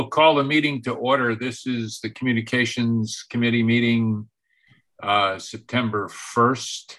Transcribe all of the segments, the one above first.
We'll call the meeting to order. This is the Communications Committee meeting, September 1st.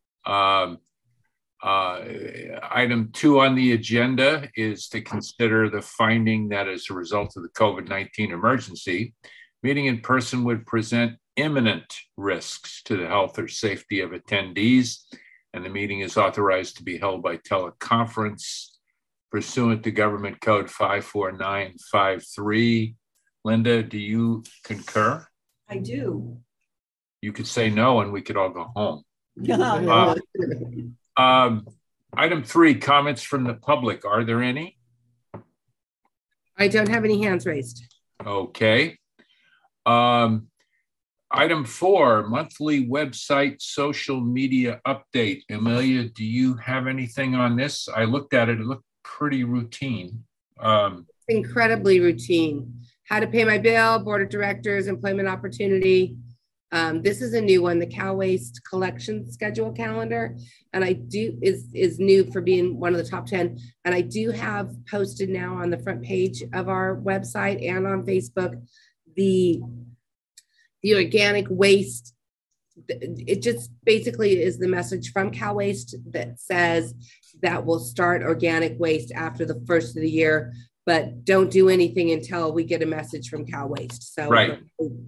Item 2 on the agenda is to consider the finding that as a result of the COVID-19 emergency, meeting in person would present imminent risks to the health or safety of attendees, and the meeting is authorized to be held by teleconference pursuant to Government Code 54953. Linda, do you concur? I do. You could say no and we could all go home. Item 3, comments from the public. Are there any? I don't have any hands raised. Okay. Item 4, monthly website social media update. Amelia, do you have anything on this? I looked at it. It looked pretty routine. Incredibly routine. How to pay my bill, board of directors, employment opportunity. This is a new one, the Cal Waste collection schedule calendar. And is new for being one of the top 10. And I do have posted now on the front page of our website and on Facebook, the organic waste. It just basically is the message from Cal Waste that says that we'll start organic waste after the first of the year, but don't do anything until we get a message from Cal Waste. So, right.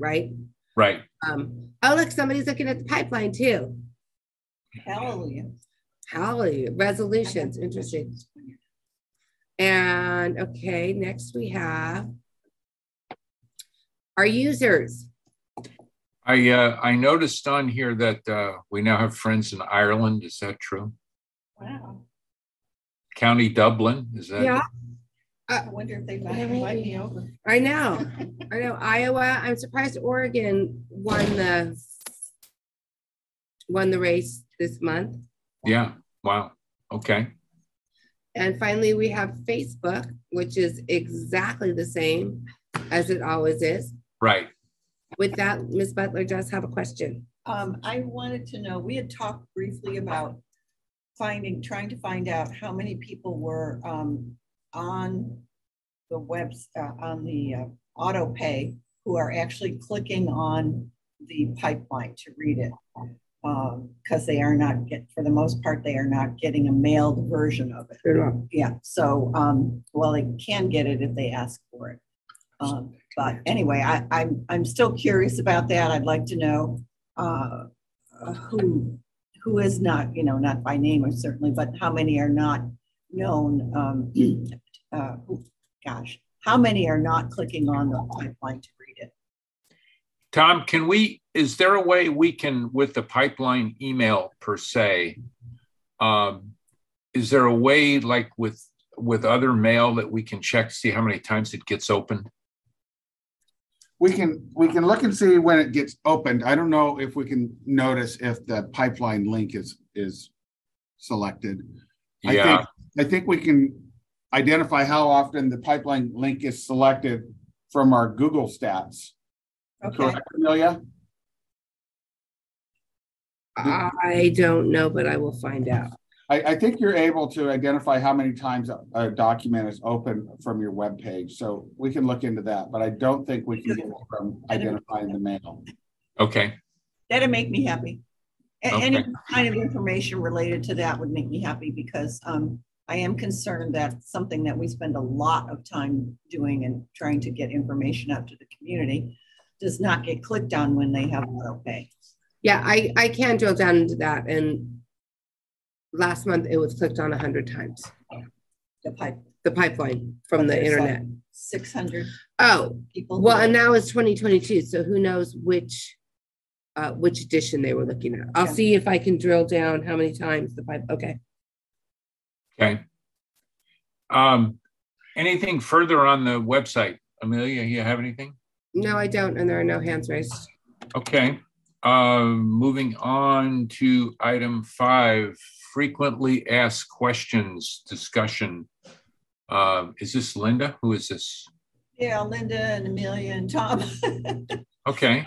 Oh, look, somebody's looking at the pipeline too. Hallelujah. Hallelujah. Resolutions. Interesting. And okay, next we have our users. I noticed on here that we now have friends in Ireland. Is that true? Wow. County Dublin, is that? Yeah. I wonder if they might me over. I know. Iowa. I'm surprised Oregon won the race this month. Yeah. Wow. Okay. And finally, we have Facebook, which is exactly the same as it always is. Right. With that, Ms. Butler does have a question. I wanted to know, we had talked briefly about trying to find out how many people were on the on the auto pay who are actually clicking on the pipeline to read it, because they are not for the most part, they are not getting a mailed version of it. Yeah. So, well, they can get it if they ask for it. But anyway, I'm still curious about that. I'd like to know who is not, not by name or certainly, but how many are not known. How many are not clicking on the pipeline to read it? Tom, is there a way we can, with the pipeline email per se, is there a way like with other mail that we can check to see how many times it gets opened? We can look and see when it gets opened. I don't know if we can notice if the pipeline link is selected. Yeah. I think we can identify how often the pipeline link is selected from our Google stats. Okay. Correct, Amelia? I don't know, but I will find out. I think you're able to identify how many times a document is open from your web page. So we can look into that, but I don't think we can get it from identifying the mail. Okay. That'd make me happy. Okay. Any kind of information related to that would make me happy, because I am concerned that something that we spend a lot of time doing and trying to get information out to the community does not get clicked on when they have auto pay. Yeah, I can drill down into that. And last month it was clicked on 100 times. The pipeline from the internet. 600 people. Well, and now it's 2022. So who knows which edition they were looking at. I'll see if I can drill down how many times the pipe. Okay. Okay. Anything further on the website? Amelia, you have anything? No, I don't. And there are no hands raised. Okay. Moving on to item 5, frequently asked questions discussion. Is this Linda? Who is this? Yeah, Linda and Amelia and Tom. Okay.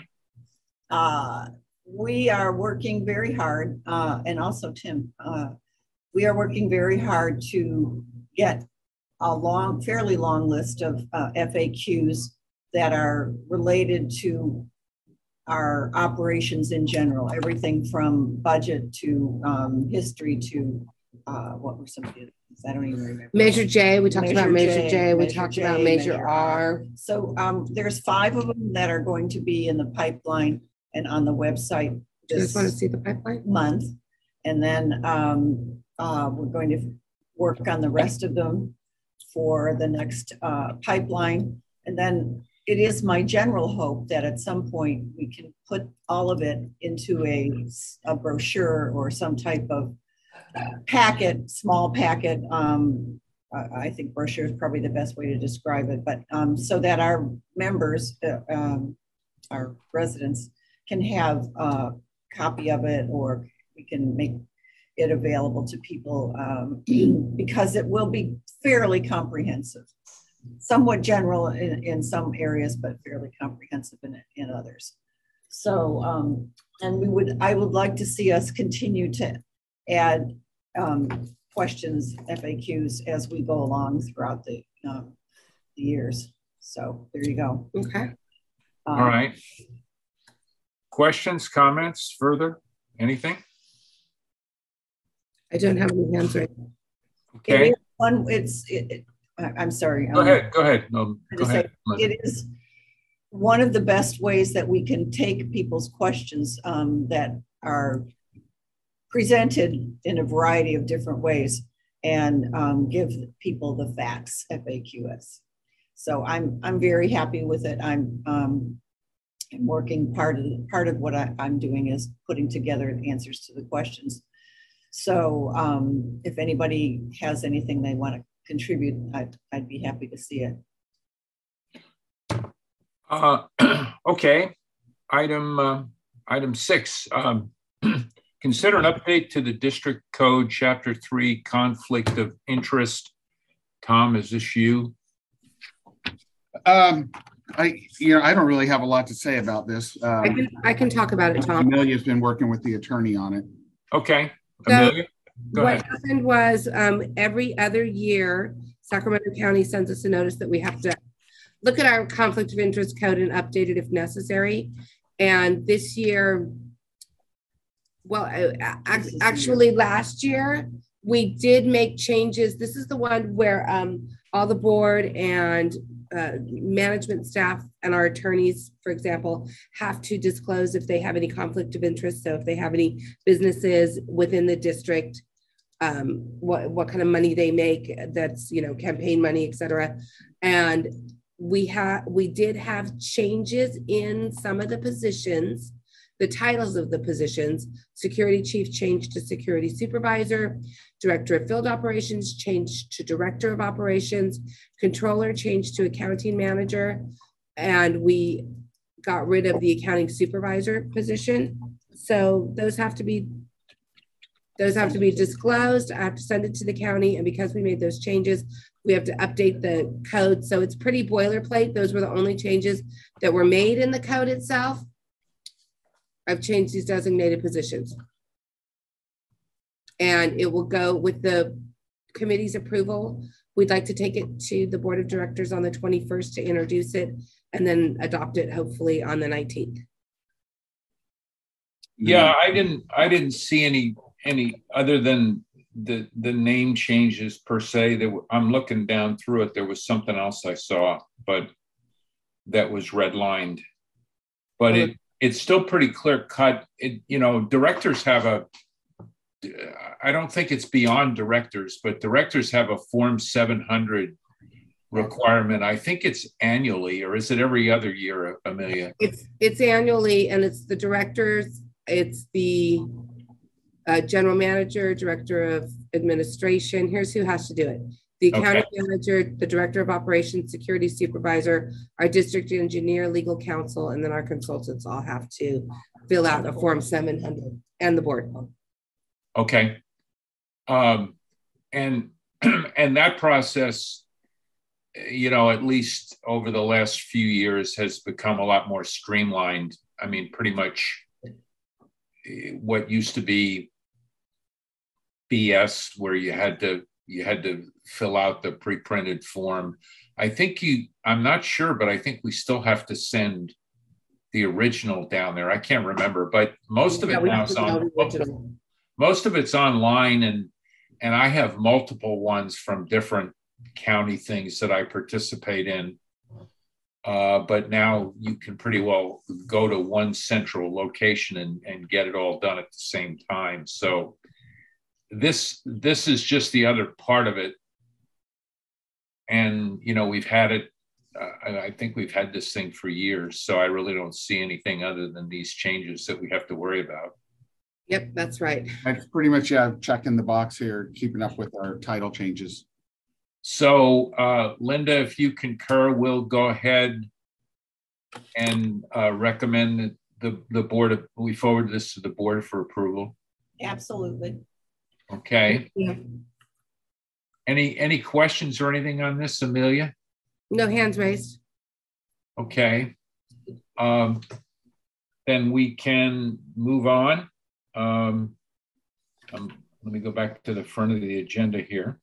We are working very hard, and also Tim, we are working very hard to get fairly long list of FAQs that are related to our operations in general, everything from budget to history to what were some of the others? I don't even remember. Measure J, we talked about Measure J, we Measure talked J, about Measure R. So there's 5 of them that are going to be in the pipeline and on the website Do you this guys want to see the pipeline? month. And then we're going to work on the rest of them for the next pipeline. And then it is my general hope that at some point we can put all of it into a brochure or some type of packet, small packet. I think brochure is probably the best way to describe it, but so that our members, our residents can have a copy of it, or we can make it available to people because it will be fairly comprehensive, somewhat general in some areas, but fairly comprehensive in others. So, and I would like to see us continue to add questions, FAQs as we go along throughout the years. So there you go. Okay. All right. Questions, comments, further? Anything? I don't have any hands right. Okay. I'm sorry. Go ahead. Go ahead. No, go ahead. It is one of the best ways that we can take people's questions that are presented in a variety of different ways and give people the facts, FAQs. So I'm very happy with it. I'm working, part of what I'm doing is putting together answers to the questions. So if anybody has anything they want to contribute, I'd be happy to see it. Okay. Item 6. Consider an update to the District Code Chapter 3 Conflict of Interest. Tom, is this you? I don't really have a lot to say about this. I can talk about it, Tom. Amelia's been working with the attorney on it. Okay. So Amelia, go what ahead. happened was every other year, Sacramento County sends us a notice that we have to look at our conflict of interest code and update it if necessary. And this year, well, actually last year, we did make changes. This is the one where all the board and management staff and our attorneys, for example, have to disclose if they have any conflict of interest. So if they have any businesses within the district, what kind of money they make, that's, campaign money, et cetera. And we did have changes in some of the positions, the titles of the positions. Security chief changed to security supervisor, director of field operations changed to director of operations, controller changed to accounting manager, and we got rid of the accounting supervisor position. So those have to be disclosed. I have to send it to the county, and because we made those changes, we have to update the code. So it's pretty boilerplate. Those were the only changes that were made in the code itself. I've changed these designated positions. And it will go with the committee's approval. We'd like to take it to the board of directors on the 21st to introduce it and then adopt it hopefully on the 19th. Yeah, I didn't see any other than the name changes per se. I'm looking down through it. There was something else I saw, but that was redlined. But it's still pretty clear cut. Directors have I don't think it's beyond directors, but directors have a Form 700 requirement. I think it's annually, or is it every other year, Amelia? It's annually, and it's the directors, it's the general manager, director of administration. Here's who has to do it. The accounting manager, the director of operations, security supervisor, our district engineer, legal counsel, and then our consultants all have to fill out a Form 700, and the board. Okay. And that process, at least over the last few years, has become a lot more streamlined. I mean, pretty much what used to be BS, where you had to you had to fill out the pre-printed form. I think I'm not sure, but I think we still have to send the original down there. I can't remember, but most of it now is on. Most of it's online, and I have multiple ones from different county things that I participate in. But now you can pretty well go to one central location and get it all done at the same time. So this is just the other part of it. And, we've had it, I think we've had this thing for years. So I really don't see anything other than these changes that we have to worry about. Yep, that's right. That's pretty much checking the box here, keeping up with our title changes. So Linda, if you concur, we'll go ahead and recommend the board, we forward this to the board for approval. Absolutely. Okay. Yeah. Any questions or anything on this, Amelia? No hands raised. Okay. Then we can move on. Let me go back to the front of the agenda here.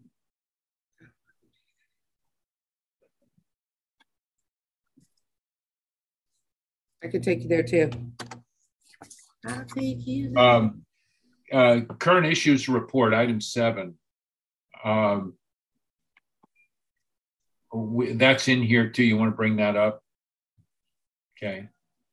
I could take you there too. I'll take you there. Current issues report, item 7. That's in here too. You want to bring that up? Okay.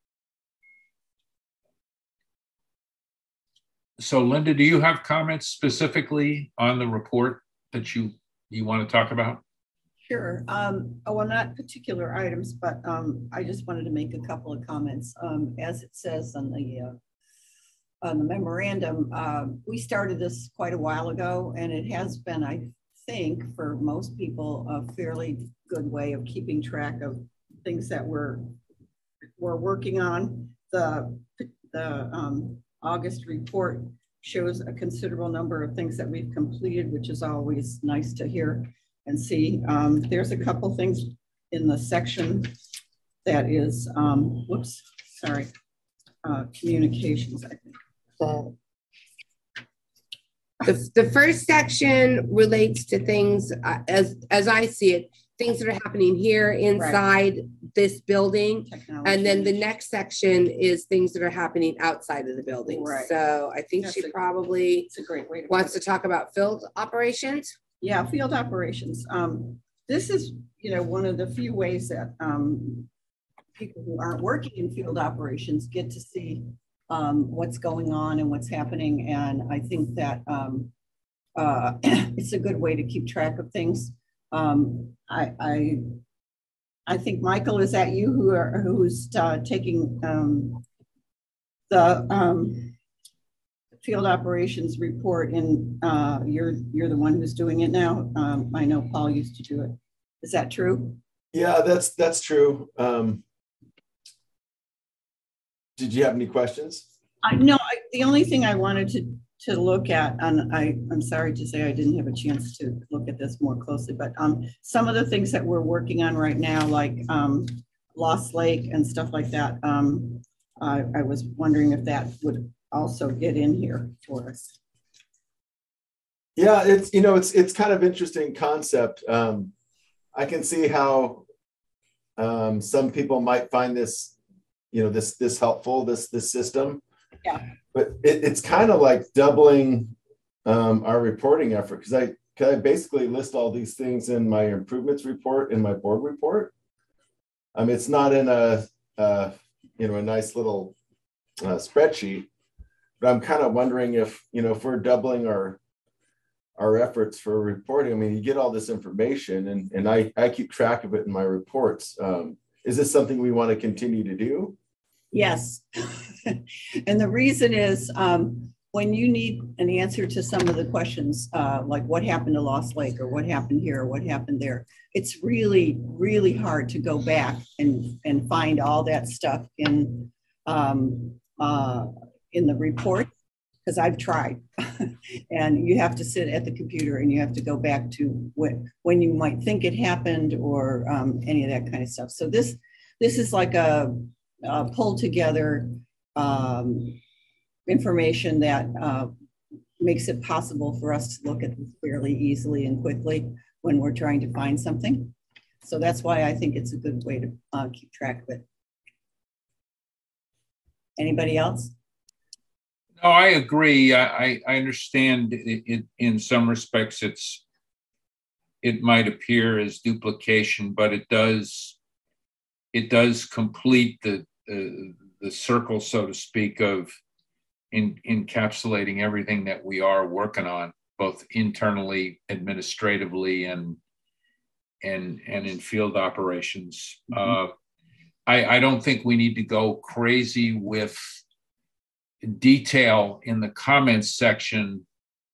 So Linda, do you have comments specifically on the report that you want to talk about? Sure. Well, not particular items, but I just wanted to make a couple of comments. As it says on the memorandum, we started this quite a while ago, and it has been, I think, for most people, a fairly good way of keeping track of things that we're working on. The August report shows a considerable number of things that we've completed, which is always nice to hear and see. There's a couple things in the section that is, communications, I think. The first section relates to things, as I see it, things that are happening here inside this building. Technology. And then the next section is things that are happening outside of the building. Right. So I think she probably It's a great way to wants to talk about field operations. Yeah, field operations. This is, one of the few ways that people who aren't working in field operations get to see what's going on and what's happening. And I think that it's a good way to keep track of things. I think, Michael, is that you who's taking the field operations report, and you're the one who's doing it now? I know Paul used to do it. Is that true? Yeah, that's true. Did you have any questions? No, the only thing I wanted to look at, and I'm sorry to say I didn't have a chance to look at this more closely, but some of the things that we're working on right now, like Lost Lake and stuff like that, I was wondering if that would also get in here for us. Yeah, it's kind of interesting concept. I can see how some people might find this, this helpful, this system. Yeah. But it's kind of like doubling our reporting effort, because I basically list all these things in my improvements report, in my board report. It's not in a nice little spreadsheet, but I'm kind of wondering if we're doubling our efforts for reporting. You get all this information, and I keep track of it in my reports. Is this something we want to continue to do? Yes. And the reason is when you need an answer to some of the questions, like what happened to Lost Lake, or what happened here, or what happened there, it's really, really hard to go back and find all that stuff in the report, because I've tried. And you have to sit at the computer and you have to go back to when you might think it happened, or any of that kind of stuff. So this is like a pulled together information that makes it possible for us to look at this fairly easily and quickly when we're trying to find something. So that's why I think it's a good way to keep track of it. Anybody else? No, I agree. I understand it in some respects. It might appear as duplication, but it does complete the circle, so to speak, of encapsulating everything that we are working on, both internally, administratively, and in field operations. I don't think we need to go crazy with detail in the comments section,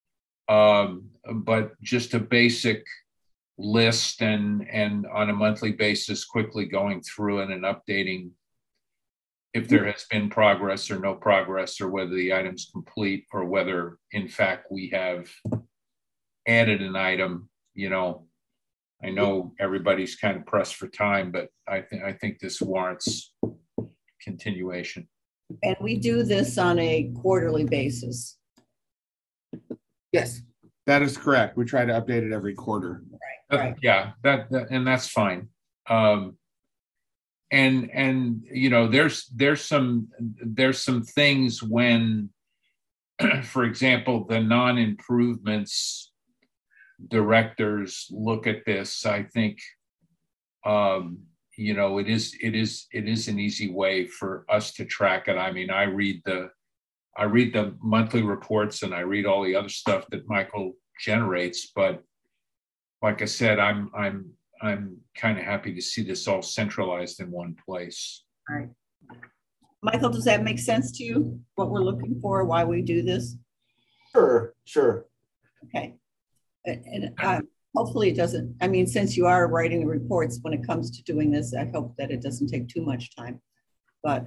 but just a basic list and on a monthly basis, quickly going through it and updating if there has been progress or no progress, or whether the item's complete, or whether in fact we have added an item. You know, I know everybody's kind of pressed for time, but I think this warrants continuation. And we do this on a quarterly basis. Yes. That is correct. We try to update it every quarter. Right. Yeah, that and that's fine. And you know, there's some things when, for example, the non-improvements directors look at this. I think you know, it is an easy way for us to track it. I mean, I read the monthly reports and I read all the other stuff that Michael generates, but like I said, I'm kind of happy to see this all centralized in one place. All right. Michael, does that make sense to you? What we're looking for, why we do this? Sure. Okay. And hopefully it doesn't, I mean, since you are writing the reports, when it comes to doing this, I hope that it doesn't take too much time. But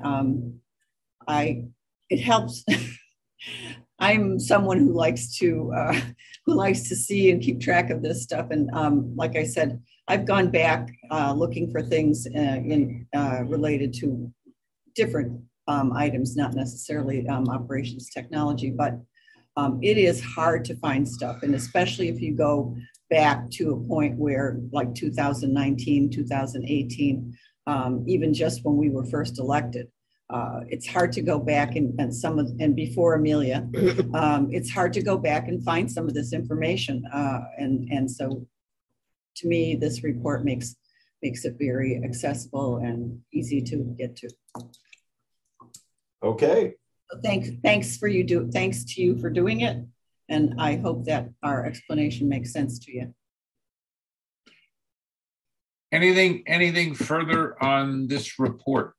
it helps. I'm someone who likes to see and keep track of this stuff. And like I said, I've gone back looking for things related to different items, not necessarily operations technology, but it is hard to find stuff. And especially if you go back to a point where like 2019, 2018, even just when we were first elected, it's hard to go back and before Amelia, it's hard to go back and find some of this information. And so to me, this report makes it very accessible and easy to get to. Okay. So thanks to you for doing it. And I hope that our explanation makes sense to you. Anything further on this report?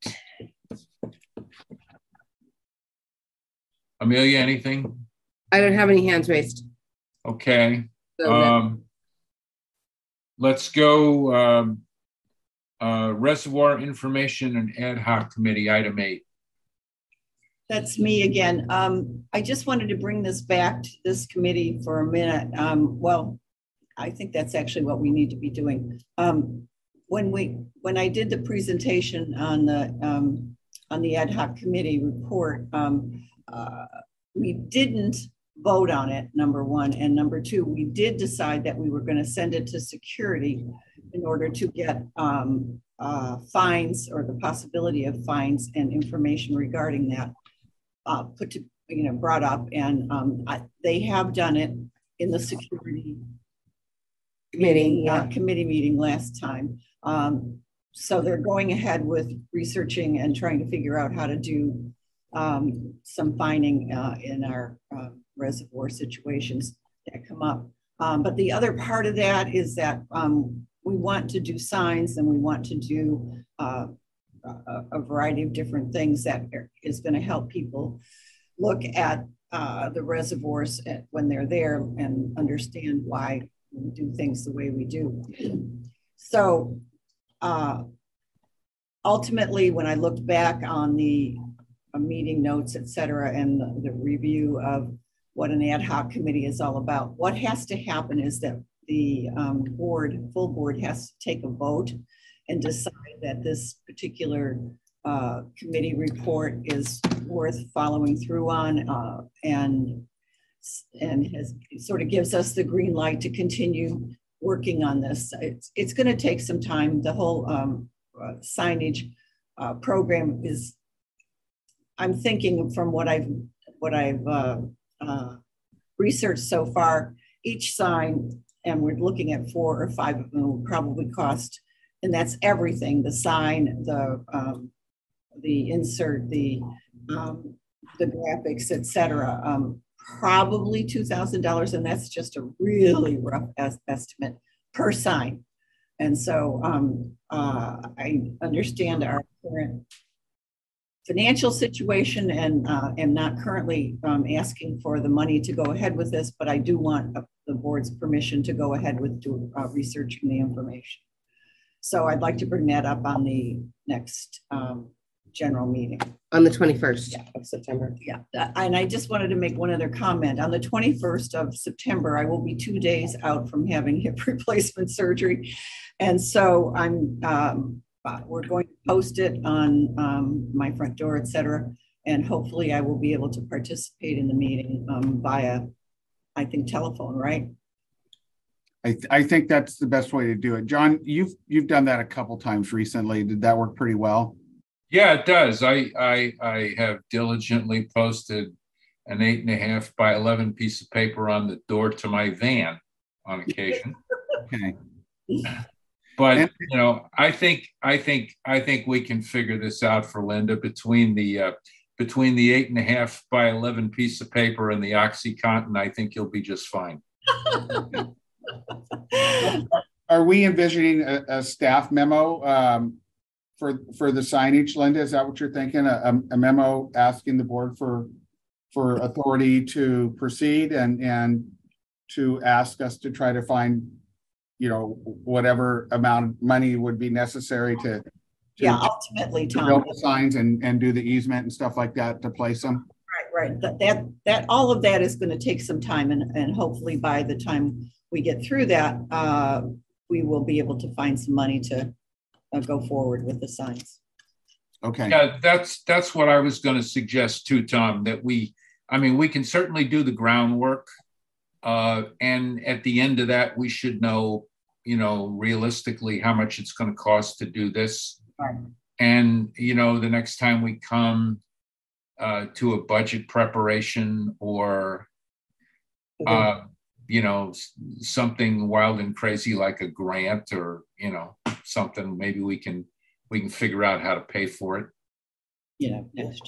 Amelia, anything? I don't have any hands raised. Okay. So Let's go Reservoir Information and Ad Hoc Committee, item 8. That's me again. I just wanted to bring this back to this committee for a minute. Well, I think that's actually what we need to be doing. When I did the presentation on the ad hoc committee report, we didn't vote on it, number one, and number two, we did decide that we were going to send it to security in order to get fines, or the possibility of fines and information regarding that brought up, and they have done it in the security committee meeting last time. So they're going ahead with researching and trying to figure out how to do some fining in our reservoir situations that come up. But the other part of that is that we want to do signs, and we want to do a variety of different things that is going to help people look at the reservoirs when they're there and understand why we do things the way we do. So ultimately, when I looked back on the meeting notes, et cetera, and the review of what an ad hoc committee is all about, what has to happen is that the full board has to take a vote and decide that this particular committee report is worth following through on. And and has sort of gives us the green light to continue working on this. It's going to take some time. The whole signage program is, I'm thinking from what I've researched so far, each sign, and we're looking at 4 or 5 of them, will probably cost, and that's everything: the sign, the insert, the graphics, etc. Probably $2,000, and that's just a really rough estimate per sign. And so I understand our current financial situation, and am not currently asking for the money to go ahead with this, but I do want the board's permission to go ahead with researching the information. So I'd like to bring that up on the next general meeting. On the 21st of September. Yeah, and I just wanted to make one other comment. On the 21st of September, I will be 2 days out from having hip replacement surgery. And so we're going to post it on my front door, et cetera. And hopefully I will be able to participate in the meeting via, I think, telephone, right? I think that's the best way to do it. John, you've done that a couple times recently. Did that work pretty well? Yeah, it does. I have diligently posted an 8.5 by 11 piece of paper on the door to my van on occasion. Okay. But you know, I think we can figure this out for Linda between the 8.5 by 11 piece of paper and the OxyContin. I think you'll be just fine. Are we envisioning a staff memo for the signage, Linda? Is that what you're thinking? A memo asking the board for authority to proceed and to ask us to try to find, you know, whatever amount of money would be necessary to ultimately, Tom, build the signs and do the easement and stuff like that to place them. Right. That all of that is going to take some time, and hopefully by the time we get through that, we will be able to find some money to go forward with the signs. Okay. Yeah, that's what I was going to suggest too, Tom, that we can certainly do the groundwork. And at the end of that, we should know, you know, realistically how much it's going to cost to do this. Right. And, you know, the next time we come to a budget preparation or, you know, something wild and crazy like a grant or, you know, something, maybe we can figure out how to pay for it. Yeah.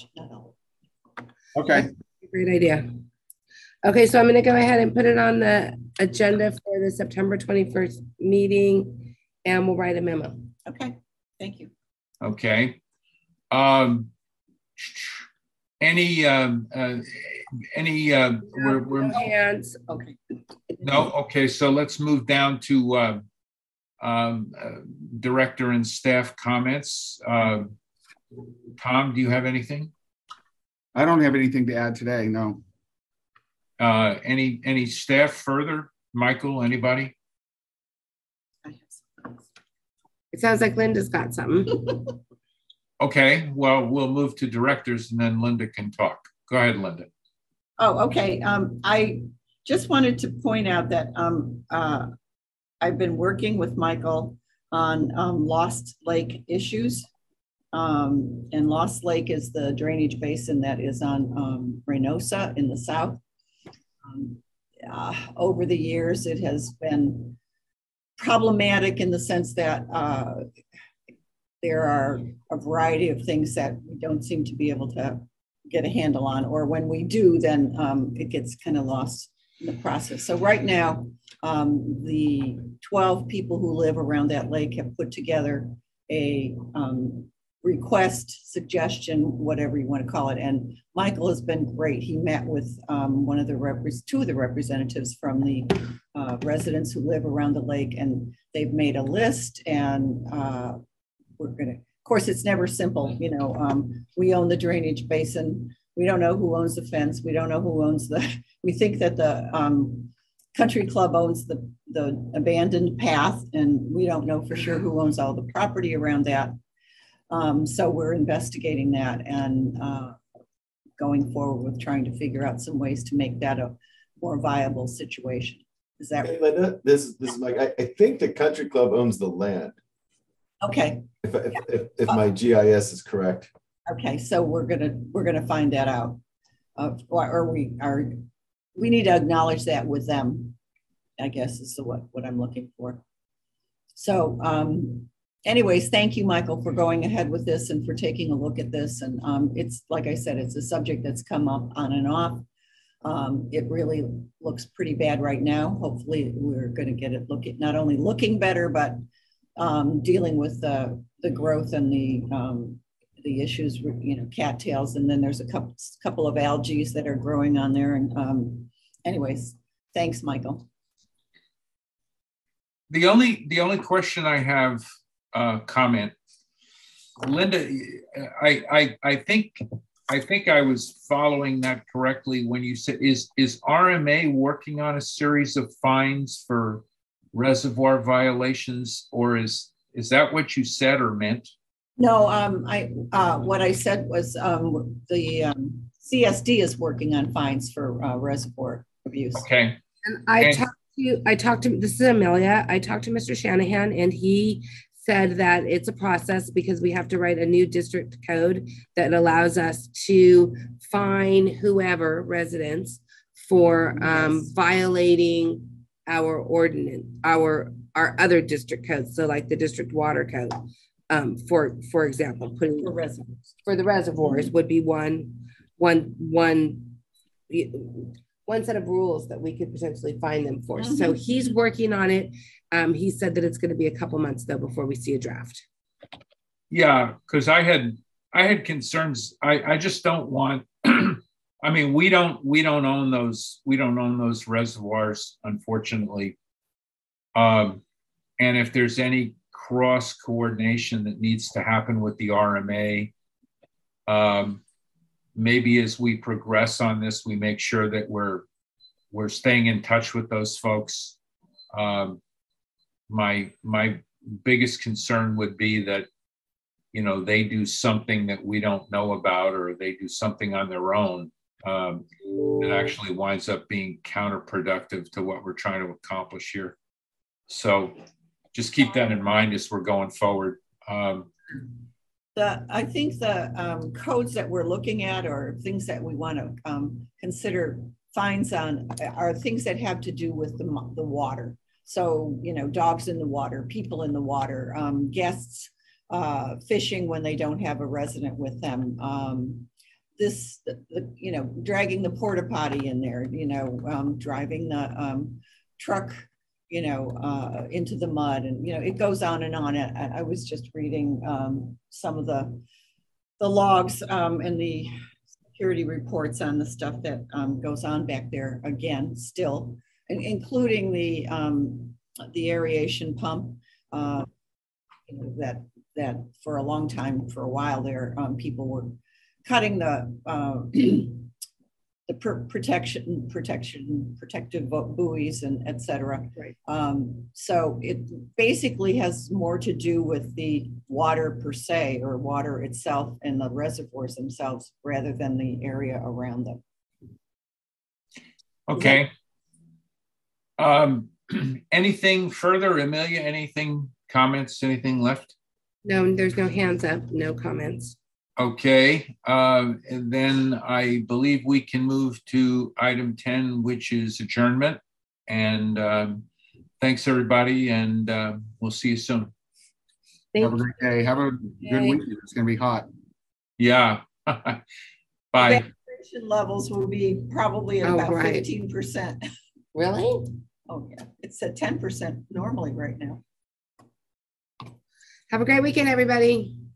Okay. Great idea. Okay, so I'm going to go ahead and put it on the agenda for the September 21st meeting, and we'll write a memo. Okay, thank you. Okay. Any we're hands. Okay. no. Okay, so let's move down to director and staff comments. Tom, do you have anything? I don't have anything to add today. No. Any staff further? Michael, anybody? It sounds like Linda's got something. Okay, well, we'll move to directors and then Linda can talk. Go ahead, Linda. Oh, okay. I just wanted to point out that I've been working with Michael on Lost Lake issues. And Lost Lake is the drainage basin that is on Reynosa in the south. Over the years, it has been problematic in the sense that there are a variety of things that we don't seem to be able to get a handle on, or when we do, then it gets kind of lost in the process. So right now, the 12 people who live around that lake have put together a request, suggestion, whatever you want to call it. And Michael has been great. He met with two of the representatives from the residents who live around the lake, and they've made a list, and we're going to, of course, it's never simple. You know, we own the drainage basin. We don't know who owns the fence. We don't know who owns we think that the country club owns the abandoned path, and we don't know for sure who owns all the property around that. So we're investigating that and going forward with trying to figure out some ways to make that a more viable situation. Is that Hey, Linda, this is Mike. I think the country club owns the land. okay? If my GIS is correct. Okay, so we're gonna find that out, or we need to acknowledge that with them, I guess is what I'm looking for. So, anyways, thank you, Michael, for going ahead with this and for taking a look at this. And it's like I said, it's a subject that's come up on and off. It really looks pretty bad right now. Hopefully, we're going to get it not only looking better, but dealing with the growth and the issues, you know, cattails, and then there's a couple of algae that are growing on there. And anyways, thanks, Michael. The only question I have, comment, Linda, I think I was following that correctly when you said, is RMA working on a series of fines for reservoir violations, or is that what you said or meant? No, what I said was the CSD is working on fines for reservoir abuse. Okay. And I talked to, this is Amelia. I talked to Mr. Shanahan, and he said that it's a process because we have to write a new district code that allows us to fine whoever residents for violating our ordinance, our other district codes. So like the district water code, for example, putting for the reservoirs would be one set of rules that we could potentially fine them for. Mm-hmm. So he's working on it. He said that it's going to be a couple months though before we see a draft. Yeah, because I had concerns. I just don't want. I mean, we don't own those. We don't own those reservoirs, unfortunately. And if there's any cross coordination that needs to happen with the RMA, maybe as we progress on this, we make sure that we're staying in touch with those folks. My biggest concern would be that, you know, they do something that we don't know about, or they do something on their own that actually winds up being counterproductive to what we're trying to accomplish here. So just keep that in mind as we're going forward. I think the codes that we're looking at, or things that we want to consider fines on, are things that have to do with the water. So, you know, dogs in the water, people in the water, guests fishing when they don't have a resident with them. You know, dragging the porta potty in there, you know, driving the truck, you know, into the mud, and, you know, it goes on and on. I was just reading some of the logs and the security reports on the stuff that goes on back there again, still, and including the aeration pump, you know, that for a long time, for a while there, people were cutting the protective buoys and et cetera. Right. So it basically has more to do with the water per se, or water itself and the reservoirs themselves, rather than the area around them. Okay. Anything further, Amelia? Anything, comments, anything left? No, there's no hands up, no comments. Okay, and then I believe we can move to item 10, which is adjournment. And thanks, everybody, and we'll see you soon. Have a great day. Have a good weekend. It's going to be hot. Yeah. Bye. Evaporation levels will be probably at about 15%. Really? Oh, yeah. It's at 10% normally right now. Have a great weekend, everybody.